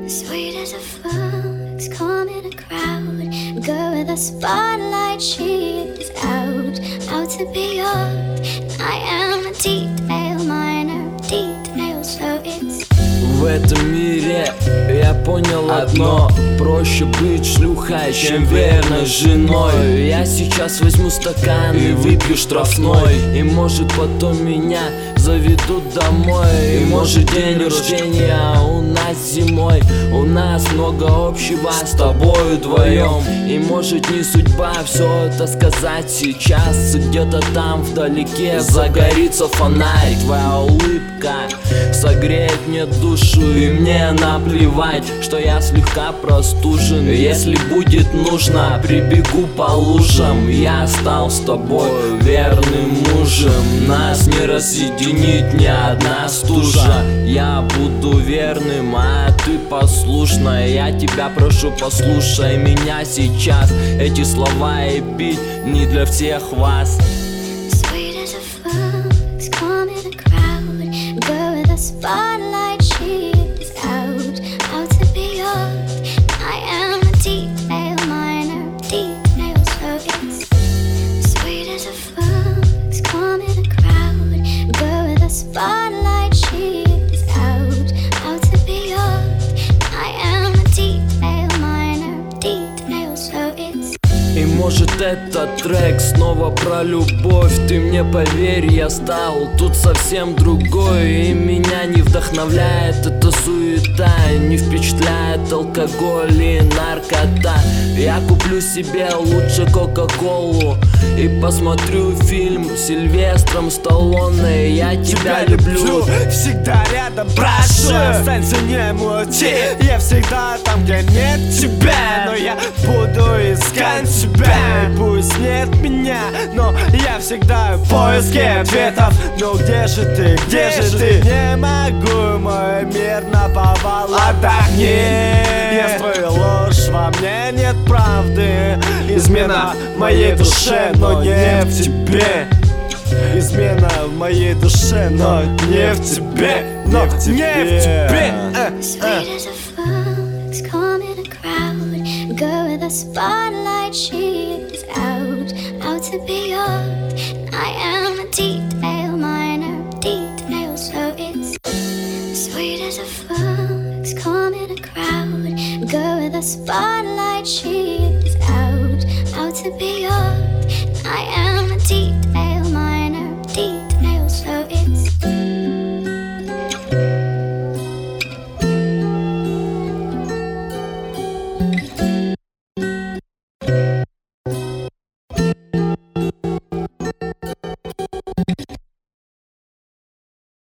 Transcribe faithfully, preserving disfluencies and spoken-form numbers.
Sweet as a fox, calm in a crowd. Girl with a spotlight, she's out, out to be yours. I am a detail, minor detail, so it's. В этом мире я понял одно: проще быть шлюхой, чем верной женой. Я сейчас возьму стакан и выпью штрафной, и может потом меня заведут домой. И может день рождения у нас зимой. У нас много общего с тобой вдвоем. И может не судьба все это сказать сейчас. Где-то там вдалеке загорится фонарь. Твоя улыбка согреет мне душу, и мне наплевать, что я слегка простужен. Если будет нужно, прибегу по лужам. Я стал с тобой верным мужем. Нас не разъединит ни одна стужа. Я буду верным, а ты послушная. Я тебя прошу, послушай меня сейчас. Эти слова и бит не для всех вас. Sweet as a fox, calm in a crowd. Girl with a spotlight, she's out, out to be yours. I am a detail, minor detail, so it's. Sweet as a fox, calm in a crowd. Girl with a spotlight, she's out, out to be yours. I am a detail, minor detail, so it's. И может этот трек снова про любовь. Ты мне поверь, я стал тут совсем другой. И меня не вдохновляет эта суета, не впечатляет алкоголь и наркота. Я куплю себе лучше кока-колу и посмотрю фильм с Сильвестром Сталлоне. Я тебя люблю, всегда рядом, прошу, останься, не мути. Я всегда там, где нет тебя, но я буду искать тебя. И пусть нет меня, но я всегда в поиске ответов. Ну где же ты, где, где же ты? Не могу, мой мир наповал. Отдохни, я строю ложь, во мне нет правды. Измена в моей душе, но не в тебе. Измена в моей душе, но не в тебе, но не в тебе. Sweet as a fox, calm in a crowd. Girl with a spotlight, she's out, out to be yours. I am a detail, minor detail, so it's. Sweet as a fox, calm in a crowd. Girl with a spotlight, she's out, out to be yours. I am a detail, minor detail, so it's. Thank you.